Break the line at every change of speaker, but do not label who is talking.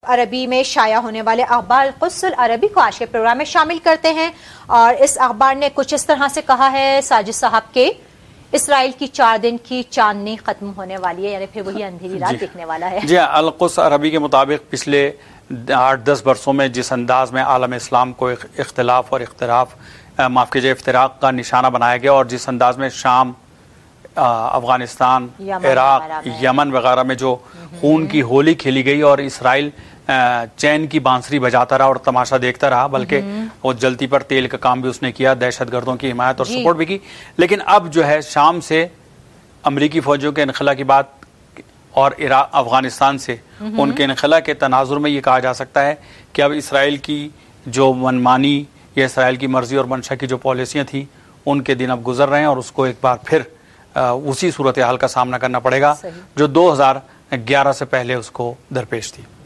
عربی میں شائع ہونے والے اخبار القدس العربی کو آج کے پروگرام میں شامل کرتے ہیں، اور اس اخبار نے کچھ اس طرح سے کہا ہے ساجد صاحب کے اسرائیل کی 4 دن کی چاندنی ختم ہونے والی ہے، یعنی پھر وہی اندھیری رات دکھنے والا ہے۔
جی القدس عربی کے مطابق پچھلے 8-10 برسوں میں جس انداز میں عالم اسلام کو اختلاف اور افتراق کا نشانہ بنایا گیا، اور جس انداز میں شام، افغانستان، عراق، یمن وغیرہ میں جو خون کی ہولی کھیلی گئی اور اسرائیل چین کی بانسری بجاتا رہا اور تماشا دیکھتا رہا، بلکہ وہ جلتی پر تیل کا کام بھی اس نے کیا، دہشت گردوں کی حمایت اور سپورٹ بھی کی، لیکن اب جو ہے شام سے امریکی فوجوں کے انخلا کی بات اور افغانستان سے ان کے انخلا کے تناظر میں یہ کہا جا سکتا ہے کہ اب اسرائیل کی جو منمانی یا اسرائیل کی مرضی اور منشا کی جو پالیسیاں تھیں ان کے دن اب گزر رہے ہیں، اور اس کو ایک بار پھر اسی صورتحال کا سامنا کرنا پڑے گا جو 2011 سے پہلے اس کو درپیش تھی۔